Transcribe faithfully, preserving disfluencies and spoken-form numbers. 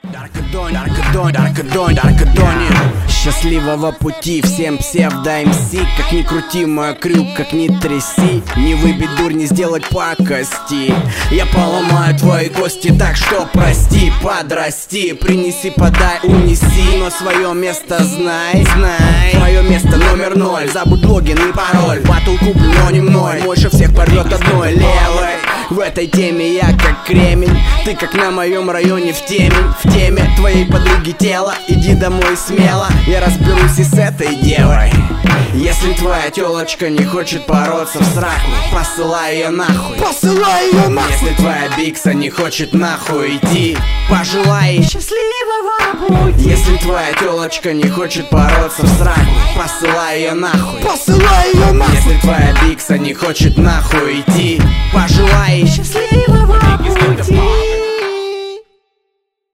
Даркадонь, Даркадонь, Даркадонь, Даркадонь. Счастливого пути всем псевдо-МС. Как ни крути мой крюк, как ни тряси, не выбить дурь, не сделать пакости. Я поломаю твои кости, так что прости, подрасти. Принеси, подай, унеси, но свое место знай, знай. Твое место номер ноль, забудь логин и пароль. Батл куплю, но не мной, больше всех порвет одной левой. В этой теме я как кремень, ты как на моем районе в теме. В теме твоей подруги тело, иди домой смело, я разберусь и с этой девой. Если твоя телочка не хочет бороться в сраку, посылай ее нахуй, посылай ее нахуй. Если твоя бикса не хочет нахуй идти, пожелай ей счастливого пути. Если твоя телочка не хочет бороться в сраку, посылай ее нахуй, посылай ее нахуй. Если твоя бикса не хочет нахуй идти, пожелай ей счастливого пути.